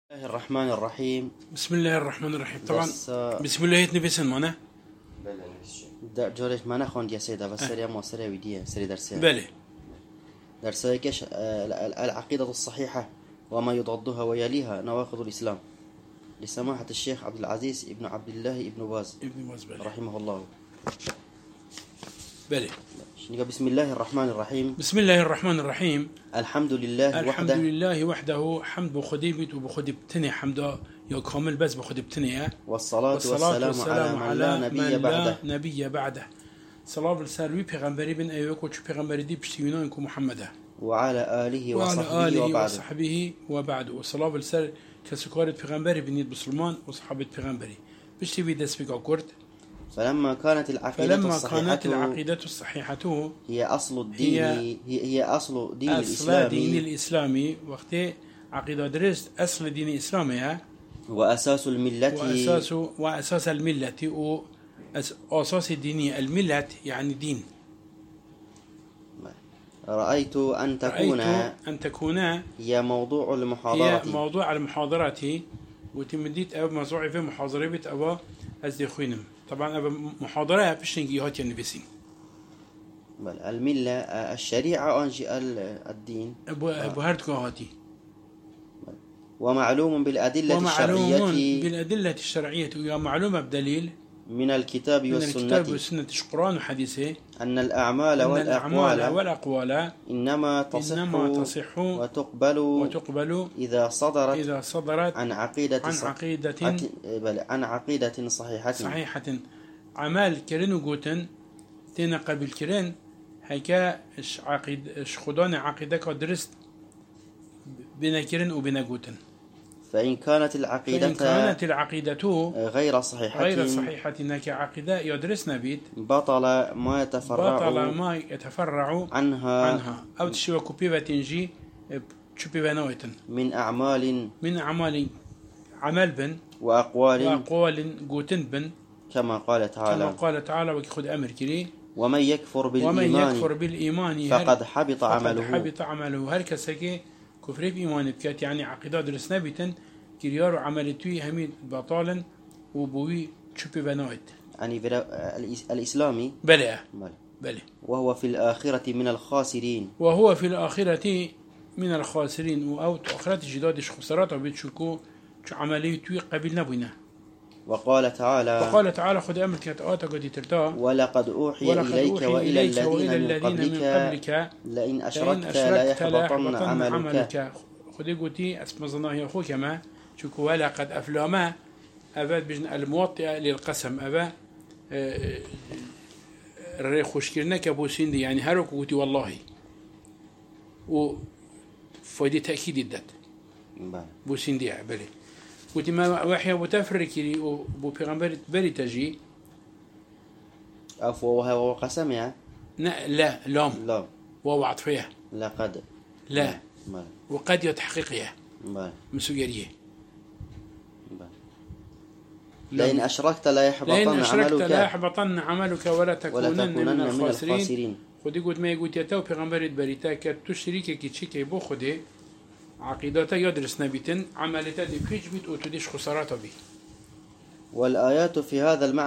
الله الرحمن الرحيم. بسم الله الرحمن الرحيم. طبعا بسم الله يتنفسن معنا جورج ما نخوند يا سيدة بس سريع مو سريع ودية سريع درسية بله درسية كش العقيدة الصحيحة وما يضادها ويليها نواقض الإسلام لسماحة الشيخ عبد العزيز ابن عبد الله ابن باز بله. رحمه الله. بله بسم الله الرحمن الرحيم. بسم الله الرحمن الرحيم. الحمد لله الحمد وحده. لله وحده حمد بخديبت وبخديبتني حمد يا كامل بس بخديبتني والصلاة والسلام على من لا نبي بعده. صلاة والسلام بيغمبري بن أيوك وش بيغمبري دي بشتينونكم محمد وعلى آله وصحبه وبعده. والصلاة والسلام كسكارة بيغمبري بنيت بسلمان وصحابة بيغمبري بشتي بيدس بيقاكورت. فلما كانت العقيدة الصحيحة هي أصل الدين هي أصل دين الإسلامي وقت عقيدة درست أصل دين الإسلامي وأساس الملة وأساس الملة وأساس دين الملة يعني دين. رأيت أن تكون هي موضوع المحاضرات وتمديت أب موضوع في محاضرة بيت أبا أزدخوينم. طبعا أبا محاضرة بشنجي هات ينبسين الملة الشريعة أنجي الدين أبو هرتكو هاتي ومعلوم بالأدلة الشرعية ومعلومة بدليل من الكتاب والسنة القرآن وحديثه أن الأعمال والأقوال إنما تصح وتقبل إذا صدرت عن عقيدة صحيحة. عمال كرين وجوتن تينا قبل كرين هيكا خدان عقيدة درست بين كرين وبين جوتن. فإن كانت العقيدة غير صحيحة إنك عقيدة يدرسنا بيت بطل ما يتفرع عنها أو تشوى كوبيبة تنجي تشوبيبة نويتن من أعمال بن وأقوال جوتن بن كما قال تعالى ويخذ أمر كري ومن يكفر بالإيمان فقد حبط عمله. هر كسكي كفر بإيمان بكات يعني عقيدة درسنا بيتن كريار وعملتوي همين باطالا وبوي تشوبي بنايت يعني الإسلامي بلى وهو في الآخرة من الخاسرين أو آخرة جدادش خسارات وبيتشكو عمليتوي قبل نبونا. وقال تعالى خذ أمر كات قد ترتا ولقد أوحي إليك وإلى الذين من قبلك لئن أشركت لا يحبطن عملك. خذي قلتي اسم ظناه أخوك ما شكو ولقد أفلاما أباد بجن الموطئة للقسم أبا خوشكرناك أبو سندي يعني هارك قلتي والله وفايدة تأكيد الدات أبو سندي بلي قلت ما وحي أبو تفركي أبو بيغمبر بري تجي وهو قسم يعني لا لام وهو عطفية لقد لا وقد يتحققها مسؤولية لئن أشركت لا يحبطن عملك ولا تكونن من الخاسرين. خدي قلت ما يقول يتو بيغمبر بريتا كتشريك كي تشيكي بو خدي عقيدته يدرس نبيتن عملته دي فيج بيت وتديش خسارات به. والآيات في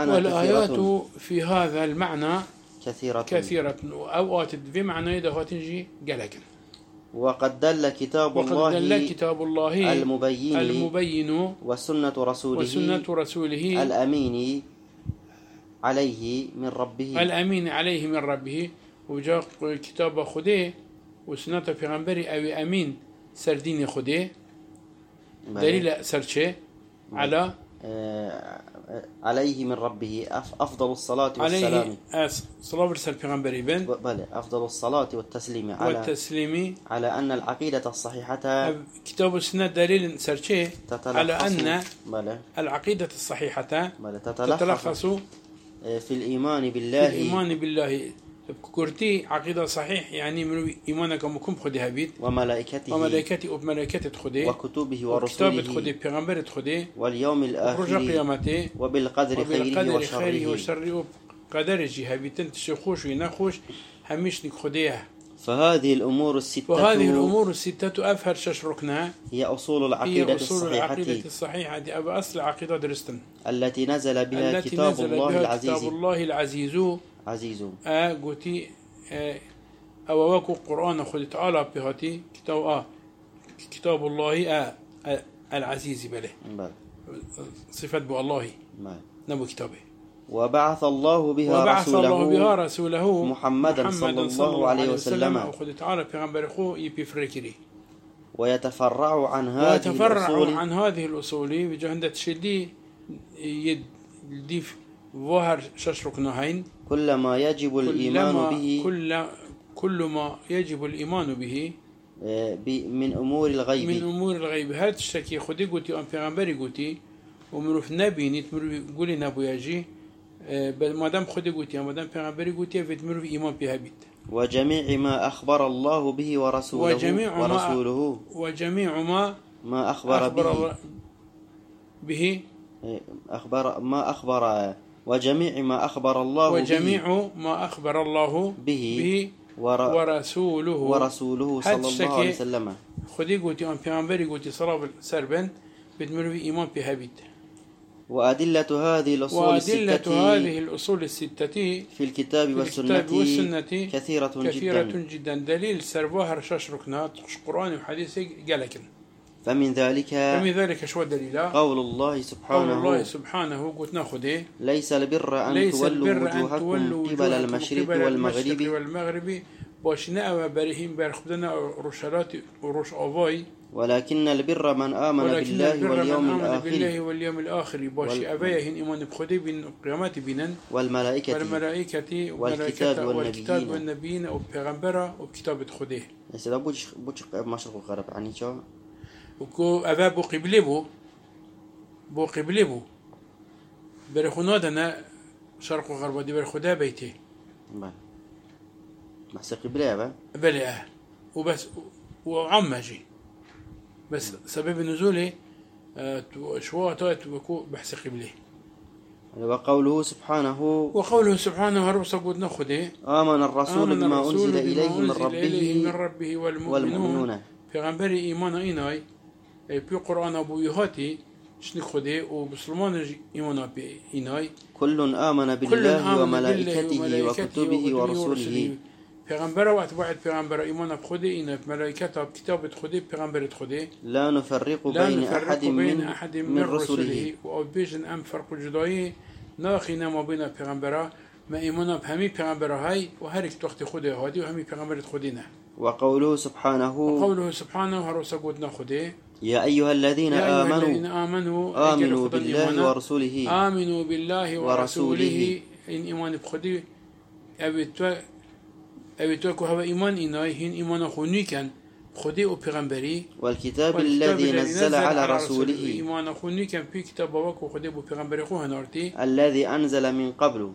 هذا المعنى كثيرة أوقات بمعنى إذا تنجي قلقا. وقد دل كتاب الله المبين وسنة رسوله الأمين عليه من ربه وجاء كتاب خده وسنة پیغمبری أو أمين سردين خده دليل سرچه عليه من ربه أفضل الصلاة والسلام صلاة ورسال پیغمبری بن أفضل الصلاة والتسليم على أن العقيدة الصحيحة كتاب السنة دليل سرچه على أن العقيدة الصحيحة تتلخص في الإيمان بالله كورتي عقيدة صحيح يعني من إيمانك مكم خده بيت وملائكته خده وكتبه ورسوله خده پیغمبر خده واليوم الآخر وبالقدر خيره وشره قدر جهة بيتن تشخوش ونخوش هميش نك خده فهذه الأمور الستة أفهر شش ركنها هي أصول العقيدة الصحيحة دي أبا أصل عقيدة درستن التي نزل بها كتاب الله العزيز قوتي أواكو القرآن خذ تعالى بهاتي كتاب الله العزيز بله صفة بو الله نبو كتابه وبعث الله بها رسوله محمدا صلى الله عليه وسلم وخذ تعالى بغنبر خو يبفركري ويتفرع عن هذه الأصول بجهندة شدي يديف ظهر ششرك نهين كل ما يجب الإيمان به من أمور الغيب هات الشكي خدي قلتي أم پیغمبري قلتي ومروف نبي نتمروف قولي نبو يجي مادام خدي قلتي مادام پیغمبري قلتي فتمروف إيمان بها بيت وجميع ما أخبر الله به ورسوله وجميع ما أخبر به وجميع ما أخبر الله به ورسوله صلى الله عليه وسلم خدي قلتي أن پیغمبري قلتي صلاة سربن بتمر في إيمان بهابيت وأدلة هذه الأصول الستة في الكتاب والسنة كثيرة جدا دليل سربوها رشاش ركنات قرآن وحديث قالكن فمن ذلك شو الدليل قول الله سبحانه قلت ناخذ ليس البر أن تولوا وجوهكم قبل المشرق والمغرب باشنا بريهم برخدنا رشارات وروش أواي ولكن البر من آمن بالله واليوم الآخر باشي أبايهن إيمان بخدي بين قيامات بينن والملائكة والكتاب والنبيين وبيغمبرة وبكتاب خديه يسأل بوش مشرق وغرب عني شو وكو أبا بو قبلبو برخونادنا شرق وغرب دي برخدا بيتي بحث قبلة بلي وبس وعمجي بس سبب نزولي شو وكو بحث قبله وقوله سبحانه هرب سقود نخده آمن الرسول بما أنزل إليه من ربه والمؤمنون في غنبري إيمان إيناي في قرآن أبو يهاتي شنك خده وبسلمان إيمان إيناي كل آمن بالله وملائكته وكتبه ورسوله پیغمبر و اتباع پیغمبر ایمان بخوده این ملائکت اب کتاب خوده پیغمبر خوده لا نفرق بين احد من رسله و بیشن ام فرق جدایی ناخینا ما بین پیغمبرا ما ایمان اب همه پیغمبرهای و هر یک وقت خوده هادی و همه پیغمبر خودینه وقوله سبحانه هروسا قد نخوده يا أيها الذين آمنوا بالله ورسوله إن إيمان بخدي أبيتوا كهوا إيمان إناي هن إيمان خوني كان خدي أو پیغمبري والكتاب الذي نزل على رسوله إيمان خوني كان في كتاب وك وخدي أو پیغمبري خو هنارتي الذي أنزل من قبل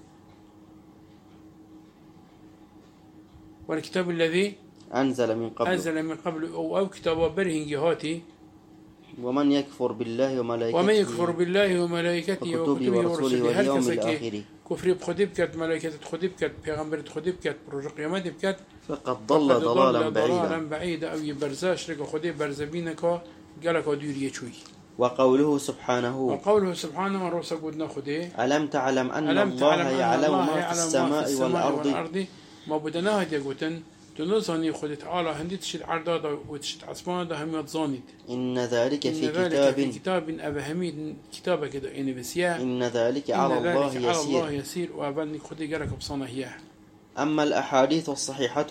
والكتاب الذي أنزل من قبل أو كتاب برهن جهاتي ومن يكفر بالله وملائكته وكتبه ورسله واليوم الآخر كفر بخدي بكت ملائكة خدي بكت پیغمبر خدي بكت بروج قيامت بكت فقد ضل ضلالا بعيدا أو يبرزاش لك خدي برزبينك قالك وديريه شوي وقوله سبحانه ورسا قدنا خدي ألم تعلم أن الله يعلم ما في السماء والأرض ما بدناها ديقوتن تنظني خدت على هندي تشد عرضا وتشد عصمان ده هم يتظانيد إن ذلك في كتاب أبهميد كتابة كده إن بسيا إن ذلك على الله يسير وأبني خدي جرك بصنا هي أما الأحاديث الصحيحة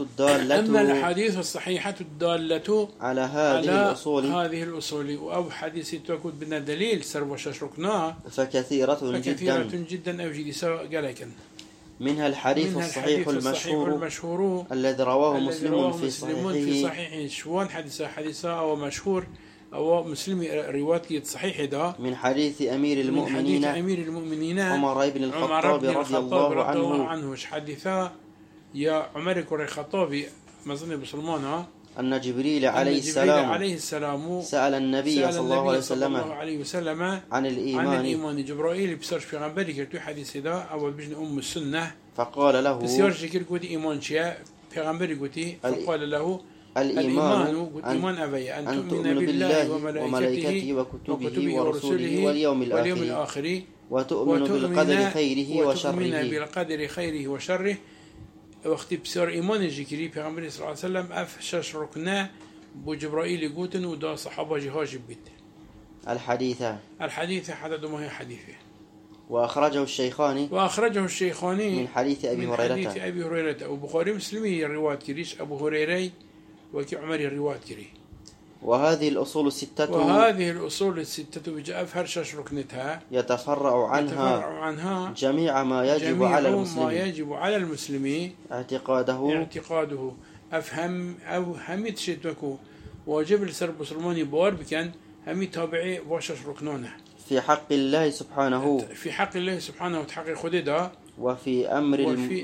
الدالة على هذه الأصول أو حديث تكون بنا دليل سربش شركناها فكثيرة جدا أوجد سواء جلكن منها الحديث الصحيح المشهور الذي رواه مسلم في صحيحه شوان حديثا أو مشهور أو مسلم رواية صحيح ده من حديث أمير المؤمنين عمر بن الخطاب رضي الله عنه حديثا يا عمر بن الخطاب مظن بسلمانها أن جبريل عليه السلام سأل النبي صلى الله عليه وسلم عن الإيمان جبرائيل بسرش في غنبري كرتو حديث دا أول بجن السنة فقال له بسيارش كير قد إيمان شيء پیغمبری گوتی فقال له الإيمان إيمان أبي أن تؤمن بالله وملائكته وكتبه ورسله واليوم الآخر وتؤمن بالقدر خيره وشره وقت بسر إيمان جكري پیغمبر صلى الله عليه وسلم أفشش ركنا بو جبرائيل قوتن ودا صحابة جهاج بيت الحديث حدد ما هي حديثه. وأخرجه الشيخاني من حديث أبي هريرة وبخاري مسلمي الرواية كريش أبو هريرة وكي عمر الرواية كري. وهذه الأصول الستة بجاء فرشش ركنتها يتفرع عنها جميع ما يجب على المسلم اعتقاده أفهم أو هميت شتوكو واجب لسر بسلماني بار بكن همي تابعي واشش ركنانه في حق الله سبحانه وتحقق خده وفي أمر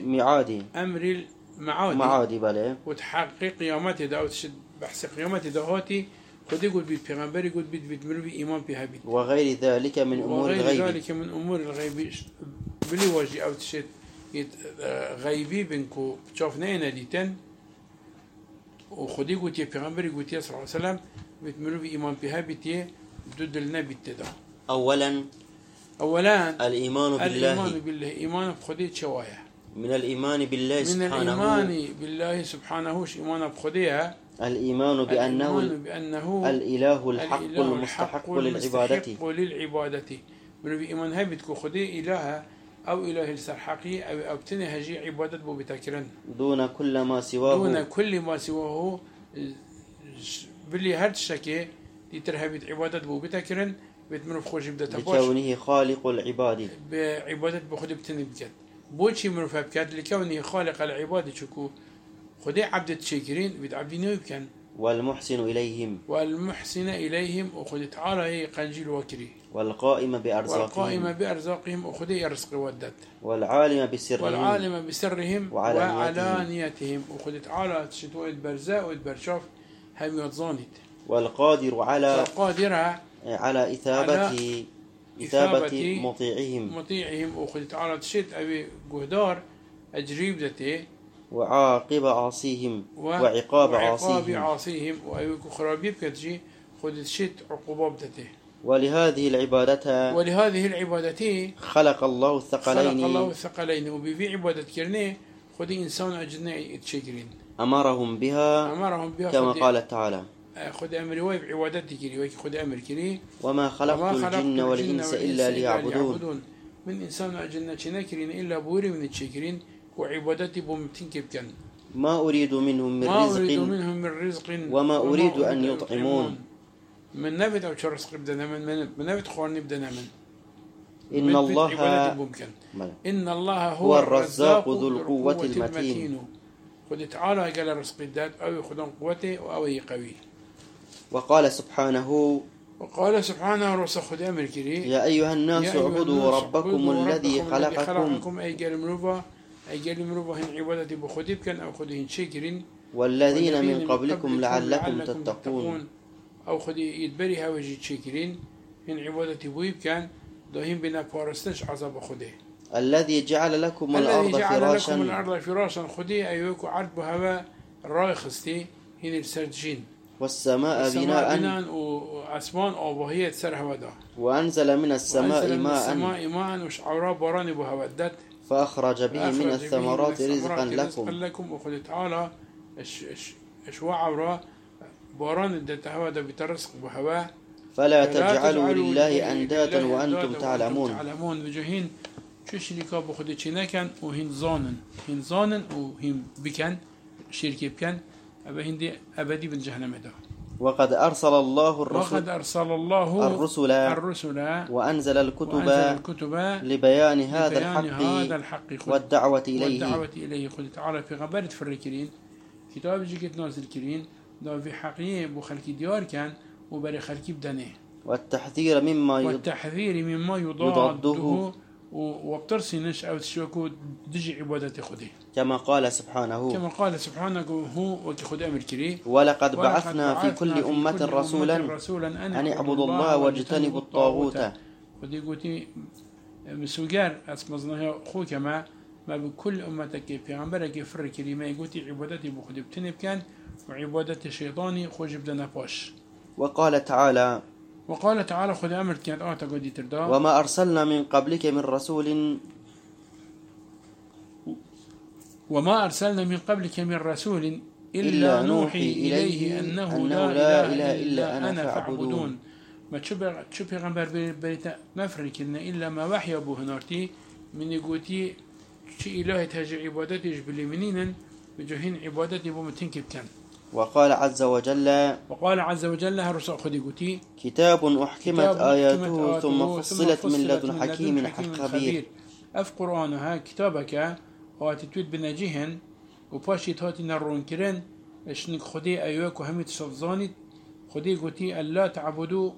المعاد بله وتحقق قيامته دا وتشد بحث قيامته دا هاتي خدي قلت بيت پیغمبري قلت بيت مروي إيمان بها بيت وغير ذلك من أمور الغيب بلي واجي أو تشد غيبي بنكو شافنا ديتن وخدي قلت يا پیغمبري قلت يا صلى الله عليه وسلم بيت مروي إيمان بها بيت ضد النبي تدا. أولا الإيمان بالله إيمان بخدي شوايا من الإيمان بالله سبحانه وش إيمان بخديها الإيمان بأنه الإله الحق المستحق للعبادة من بإيمان هبتك خدي إله أو إله السرحقي أو بتنهجي عبادة بو بتكرن دون كل ما سواه باللي هرد شكي يترهبت عبادة بو بتكرن بتمرف خوش يبدأ تباش لكونه خالق العباد بعبادة بخدي بتني بكت بوشي مرف بكت لكونه خالق العباد شكو خدي عبد الشاكرين بيت عبدين يبكن والمحسن إليهم وخدي تعالى هي قنجيل وكري والقائم بأرزاقهم وخدي يرزق ودت والعالم بسرهم وعلانيتهم وخدي تعالى تشتوى برزاء والبرشاف هم يتظانت والقادر على إثابة مطيعهم وخدي تعالى تشت أبي قهدار أجريب ذاته وعاقب عاصيهم وعقاب عاصيهم وأيوك خرابيب كتجي خد تشت عقوبة ذاته. ولهذه العبادة خلق الله الثقلين وبفي عبادة كرني خد إنسان أجنة تشكرين أمرهم بها كما قال تعالى خد أمر وايب عبادتي كري خد أمر كري وما خلقت الجن والإنس إلا ليعبدون من إنسان أجنة شنكرين إلا بوري من تشكرين وعبادتي بمتنكب كان ما أريد منهم من رزق وما أريد أن يطعمون من نبت أو شرس قبدنا من نبت خوان نبدنا من إن الله هو الرزاق ذو القوة المتين خد تعالى قال رزق الداد أو خدون قوته أو قوي. وقال سبحانه رسخ خد أمر كري يا أيها الناس اعبدوا ربكم الذي خلقكم أي قال مروبا هن عبادتي بخديب كان أو خدهن شكرين والذين من قبلكم لعلكم تتقون أو خدي يدبري هاوجي شكرين هن عبادتي بويب كان دوهن بنا بارستنش عذاب خده الذي جعل لكم الأرض فراشا خدي أيوكو عرض بهوا رايخستي هن السرجين والسماء بناء وأسمان وهي تسرها ودا وأنزل من السماء ماء وشعورا باران بهوا الدد فأخرج به من الثمرات رزقا لكم وخذ تعالى وعورا باران الدتهوى ده بترزق بهواه فلا تجعلوا لله أندادا وأنتم تعلمون بجهين شو شركة بخذ شناكن وهن زانن وهن بكن شركة بكن أبدي بالجهنم ده. وقد أرسل الله الرسل وأنزل الكتب لبيان هذا الحق والدعوة إليه خذ تعالى في غبرة فركرين كتاب جيكت نازل كرين ده في حقيقة بخلق ديار كان وبري خلق بدنه والتحذير مما يضاده وبترسنش أو تشوكو دجي عبادة خده كما قال سبحانه هو وكخد أمر كري ولقد بعثنا في كل أمة رسولا أن اعبدوا الله واجتنبوا الطاغوت ودي قلتي مسوجار أسمزناها خو كما ما بكل أمتك في عمرك فر كلمة يقولي عبادتي بخد بتنب كان وعبادة الشيطاني خوش بدنا باش. وقال تعالى خذ أمر كانت قدي تردا وما أرسلنا من قبلك من رسول إلا نوحي إليه أنه لا إله إلا أنا فاعبدون. ما تشبه غنبر بريتا مفرك إلا ما وحي أبو هنارتي من يقولي شيء إلهي تهجي عبادتي جبلي منين بجهين عبادتي بمتنكب كان. وقال عز وجل هرسا خدي قوتي كتاب أحكمت آياته ثم فصلت من لدن حكيم خبير. أف قرآنها كتابك واتتويد بنجيهن وباشي تاتي نرون كرن اشنك خدي أيوك وهمي تشفظاني خدي قوتي ألا تعبدوا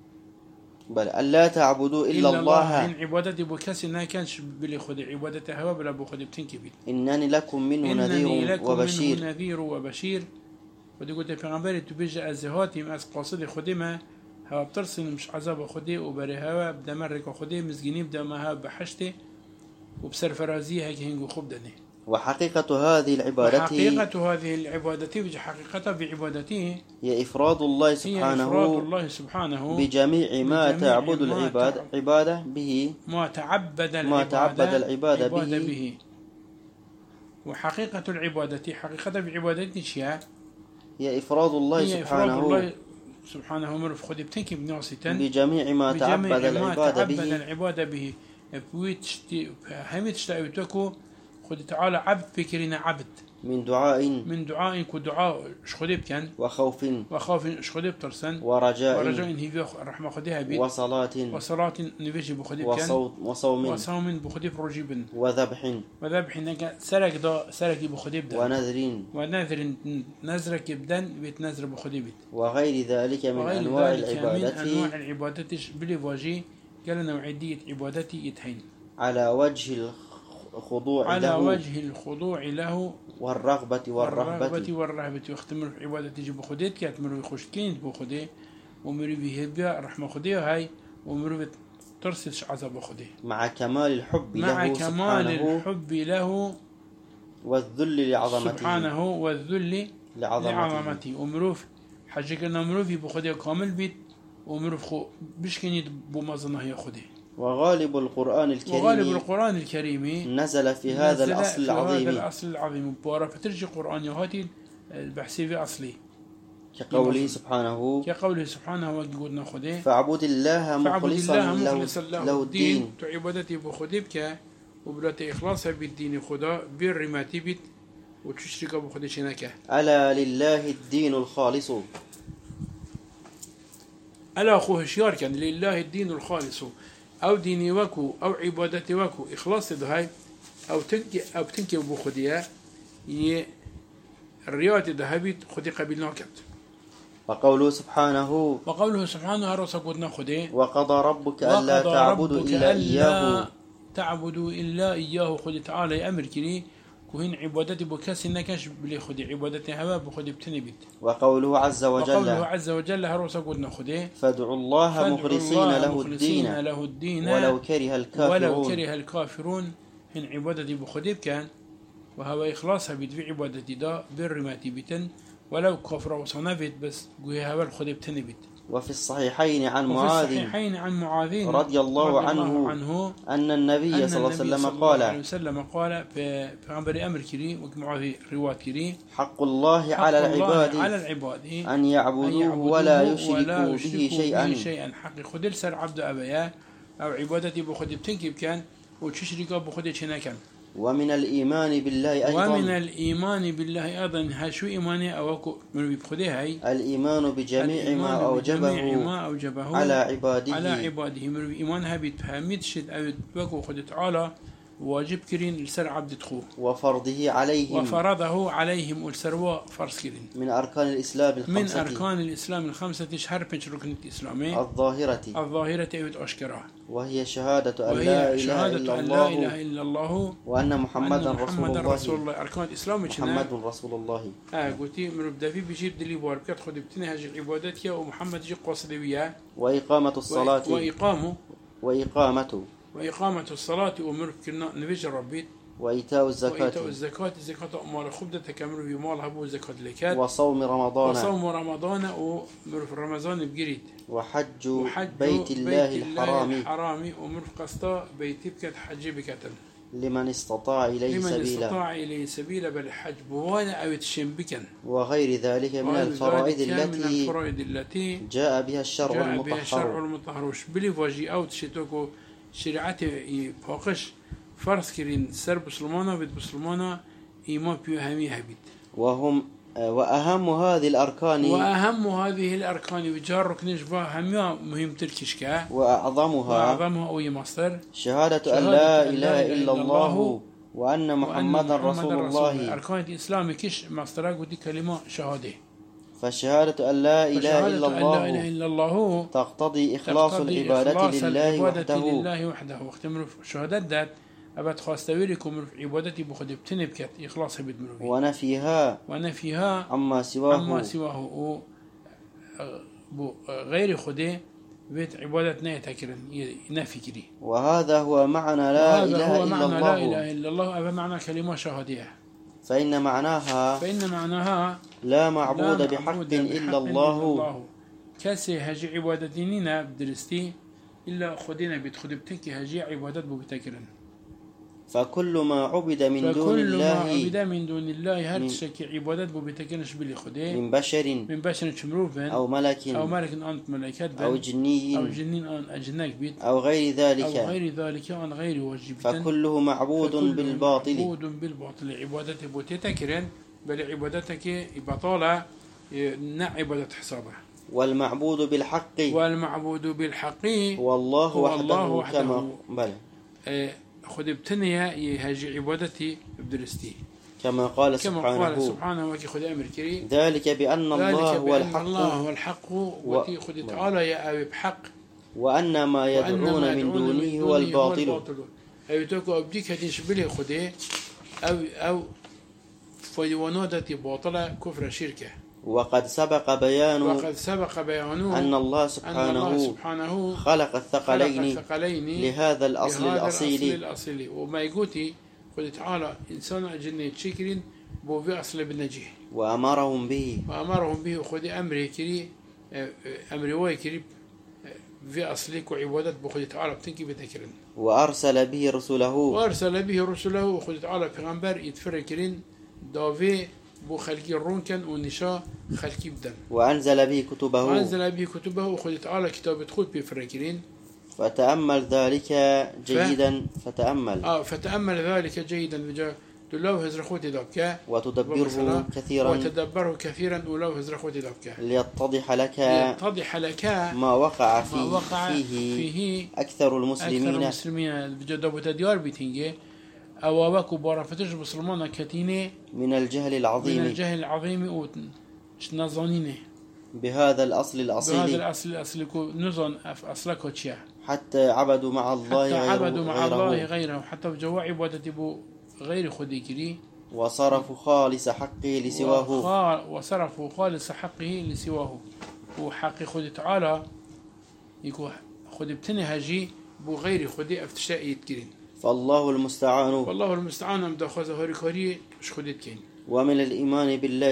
إلا الله. إن عبادتي بكسي نا كانش بلي خدي عبادتي هوا بلا بخدي بتنكبت. إنني لكم منه نذير وبشير. ودي قلت پیغمبری تو بیج از هاتیم از قاصد خودمه ها بترسن مش عذاب خودی و بره ها بدمرک خودی مزگینی بدمها بحشته وبسرفرازی هيك هنگو خوب دنه. وحقيقة هذه العبادة بحقيقتها بعبادته هي إفراد الله سبحانه بجميع ما تعبد العبادة به ما تعبد العبادة به. وحقيقة العبادة حقيقة بعبادته شيء هي إفراد الله سبحانه مرف خدي بتنكي بناصيتا بجميع ما تعبد العبادة به بويتشتي همي تشتايتكو خدي تعالى عبد فكرنا عبد من دعاء كدعاء شخدي بكن وخوف شخدي بترسن ورجاء هي رحمة خديها بيت وصلاة نفيش بخدي بكن وصوم بخدي بروجيبن وذبح نجا سرق بخدي بدن ونذر نزرك بدن بيت نزر بخدي بيت وغير ذلك من أنواع العبادات بلي فاجي قال نوعية عبادتي يتحين على وجه الخضوع له والرغبة واختمر في عبادتي جب خديت كاتمر خوشكين بخدي ومر بهبيا رحمة خدي هاي ومر ترسش عذاب خدي مع كمال الحب له والذل لعظمته سبحانه والذل لعظمته ومروف حاجة مروفي بخدي كامل بيت ومروف خو بشكني بمظنه يا خدي. وغالب القرآن الكريم نزل في هذا الأصل العظيم بورا فترجي قرآن يهاتي البحثي في أصلي كقوله سبحانه وقلنا خده فاعبد الله مخلصا له الدين تعبادتي بخده بك وبلات إخلاصها بالدين خدا بالرماتي بيت وتشرك بخده شنكه ألا لله الدين الخالص ألا أخوه شيار كان لله الدين الخالص أو ديني وكو أو عبادتي وكو إخلاص هاي أو تنكي بخديها الرياضة ذهبت خدي قبل ناكت. وقوله سبحانه رسق ودنا خدي وقضى ربك ألا تعبدوا إلا إياه خدي تعالى أمر كري كوهين عبادتي بكاسي نكش بلي خدي عبادتي هوا بخدي بتنبت. وقوله عز وجل هرسق ودنا خدي فادعوا الله مخلصين له الدين ولو كره الكافرون هن عبادتي بخدي كان وهو إخلاصها بيدفع عبادتي دا بالرماتي بتن ولو كفر وصنفت بس قوي هوا الخدي بتنبت. وفي الصحيحين عن معاذ رضي الله عنه أن النبي صلى الله عليه وسلم قال في غنبري أمر كري ومعاذ رواية كري حق الله على العباد أن يعبدوه ولا يشركوا به شيئا حق خدل سر عبد أبيا أو عبادتي بخدي بتنكب كان وتشركوا بخدي شنكا. ومن الإيمان بالله أيضا هشو إيماني أو من بخدي هاي الإيمان بجميع ما أوجبه على عباده من إيمانها بتفهمت شد أو بكو خد تعالى واجب كرين لسر عبد تخو وفرضه عليهم والسروا فرض كرين من أركان الإسلام الخمسة شهر بنش ركن الإسلامي الظاهرة أيوت أشكرها وهي شهادة أن لا إله إلا الله وأن محمدا رسول الله أركان الإسلام محمد رسول الله قلتي من بدأ في بيجيب دليل باركات خد بتني هذه العبادات يا ومحمد جي قاصدوية وإقامة الصلاة وإقامة الصلاة وأمر كنا نبيج ربيت وإيتاء الزكاة الزكاة أمال خبدة تكمل في مال هبو زكاة لكات وصوم رمضان ومرف رمضان بجريد وحج بيت الله الحرام ومرف قسطا بيت بكت حج بكتل لمن استطاع إليه سبيلا بالحج بوانا أو تشنبكا وغير ذلك من الفرائض التي جاء بها الشرع المطهر وشبلي فاجي أو تشتوكو شريعتي فوقش فرض كرين سر بسلمانا بيت بسلمانا إيمان بيو همي هبيت وأهم هذه الأركان وجارك نجبا هميا مهم تركشكا وأعظمها أو مصدر شهادة أن لا إله إلا الله وأن محمدا رسول الله. أركان الإسلام كش مصدرك ودي كلمة شهادة. فشهادة أن لا إله إلا الله تقتضي إخلاص العبادة لله وحده. واختمر شهادة ذات أبد خواستويلكم عبادتي بخد بتنبكت إخلاص بدمروي ونفيها عما سواه غير خده بيت عبادتنا تكرن نفي كري. وهذا هو معنى لا إله إلا الله أبا معنى كلمة شهادية. فإن معناها لا معبود بحق إلا الله. كاسي هجي عبادتنا بدرستي إلا خدنا بتخد بتنكي هجي عبادت بتكرن. فكل ما عبد من دون الله هل تشكي عبادات بتكنش بلي خدي من بشر شمروف أو ملك أنت ملائكات أو جنين أن أجناك بيت أو غير ذلك أن غير واجب. فكله معبود بالباطل عبادته بتكرن بل عبادتك بطالة عبادة حسابه. والمعبود بالحق والله وحده كما خد بتنيا يهجي عبادتي بدرستي كما قال سبحانه وكي خد أمر كري ذلك بأن الله هو الحق وكي خد تعالى يا أبي بحق وأن ما يدعون من دونه هو الباطل. أي تكو أبديك هتنش بلي خده أو فيوانودتي باطلة كفر شركة. وقد سبق بيان أن الله سبحانه خلق الثقلين لهذا الأصل الأصيل. وما يقولي قل تعالى إنسان أجنة شكر بو في أصل بالنجيه وأمرهم به وخذ أمري كري أمري واي في أصلك وعبادات بخذ تعالى بتنكي بتكرن. وأرسل به رسله وخذ تعالى پیغمبر يتفركرين دافي بو خلقي الرونكن ونشا خلقي بدن. وأنزل به كتبه وخذ تعالى كتاب تخذ بفركرين. فتأمل ذلك جيدا فتأمل ذلك جيدا تلوه هزرخوتي دبكا وتدبره كثيرا ولو هزرخوتي دبكا ليتضح لك ما وقع فيه أكثر المسلمين بجدب تديار بيتينجي أو باكو بارفتش بسلمان كتيني من الجهل العظيم نظانينه بهذا الأصل الأصيل نظن أصلك وشيا حتى عبدوا مع الله غيره حتى بجوا عبادتي بو غير خديكري وصرفوا خالص حقه لسواه وحق خد تعالى يكون خد بتنهجي بو غير خدي افتشاء يتكرين. فالله المستعان مدخوز هوريكوري مش خديت كين. ومن الإيمان بالله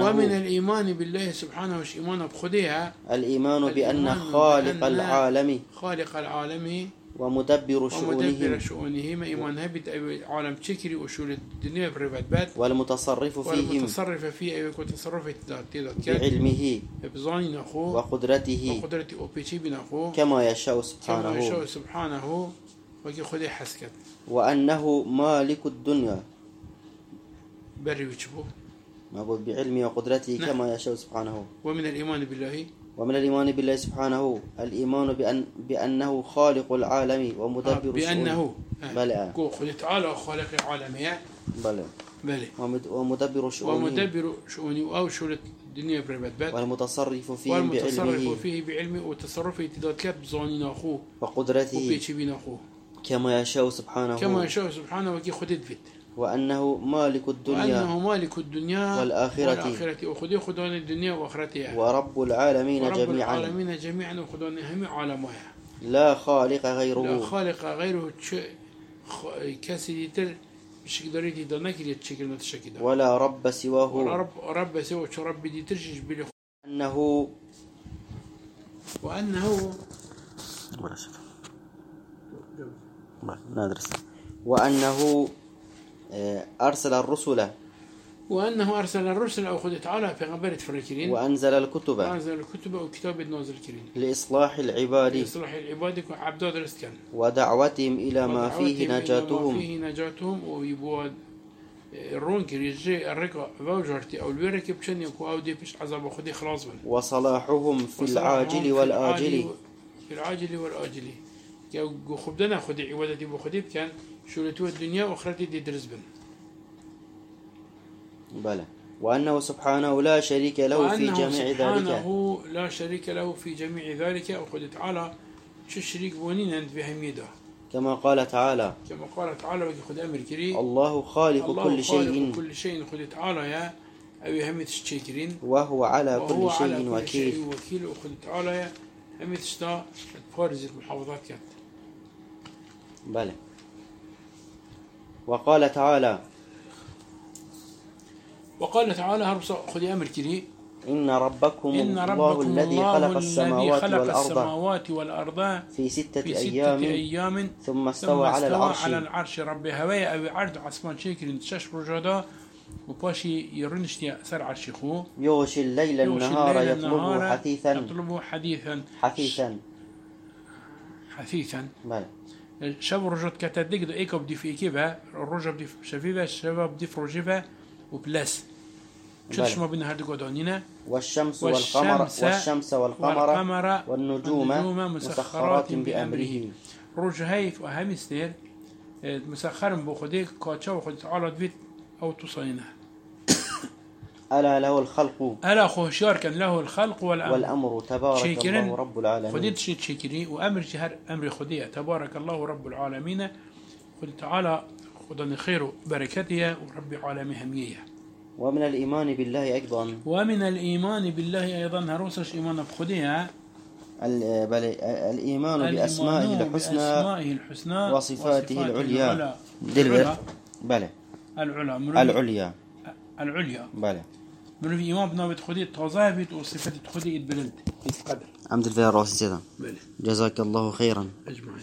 سبحانه وش إيمان بخديها الإيمان بأن خالق العالم ومدبر شؤونهم إيمان هبت عالم تشكري وشول الدنيا بربات والمتصرف فيه أيوة وتصرف بعلمه بظاني نخو وقدرته بنخو كما يشاء سبحانه وكي خدي حسكت. وأنه مالك الدنيا بري وجبه معبود بعلمه وقدرته كما يشاء سبحانه. ومن الإيمان بالله سبحانه الإيمان بأنه خالق العالم ومدبر بأنه بلى خذ تعالى خالق العالم بلى ومدبر شؤونه أو شؤون الدنيا بربات والمتصرف فيه بعلمه وتصرفه تداتكات بظانين أخوه وقدرته وبيتشبين أخوه كما يشاء سبحانه وكي خدت فيت. وأنه مالك الدنيا والآخرة وخدون الدنيا وآخرتها ورب العالمين جميعا وخدون هم عالمها لا خالق غيره كسيتر بشكل دريتي دناك اللي تشكل نتشكل ولا رب سواه ولا رب سوى شو رب دي ترجش بلي وأنه ندرس وأنه أرسل الرسل أو خد تعالى في غبرة فريكرين وأنزل الكتب وكتاب النازل كرين لإصلاح العباد وعبد درست كان ودعوتهم إلى ما فيه نجاتهم ويبود الرون كريجي الرقة فوجرتي أو الورك بشن يكو أو دي بش عذاب خدي خلاص من وصلاحهم في العاجل والآجل يو خبدنا خدي عبادتي بخدي كان شولتو الدنيا وآخرتي دي درس بن بلى وأنه سبحانه لا شريك له في جميع ذلك أو خد تعالى شو الشريك بونين عند بهميده كما قال تعالى وخد أمر كري الله خالق كل شيء خد تعالى يا أبي همت الشيكرين وهو على كل شيء وكيل وخد تعالى يا همت شتا فارز المحافظات كانت بلى وقال تعالى هربص خد أمر كري إن ربكم الله الذي خلق السماوات والأرض في 6 أيام ثم استوى على العرش رب هوايا أو عرض عصمان شاكرين تشاش برجادا وباشي يرنشتي سر عرش خو يغشي الليل النهار يطلبه حثيثا بلى شاب رجات كتدق دو ايكو بدي في ايكيبها الرجا بدي شفيفة الشباب بدي في رجيفة وبلاس شوش ما بين هردو قدانينا والشمس والقمر والنجوم مسخرات بأمره رجا هايف وهم سنير مسخر بخديك كاتشا وخد تعالى دويت او تصينها ألا له الخلق ألا خوشيار كان له الخلق والأمر تبارك الله رب العالمين خديت شيء تشكري وأمر جهر أمر خديه تبارك الله رب العالمين خد تعالى خدني خير بركته ورب العالمين همية ومن الإيمان بالله أيضا هروسش إيمان بخديه الإيمان بأسمائه الحسنى وصفاته العليا بلى العليا بلى من الإمام بنابت خدي التوظيف بيت وصفة خدي البلد في القدر الحمد لله راسي سيدا جزاك الله خيرا.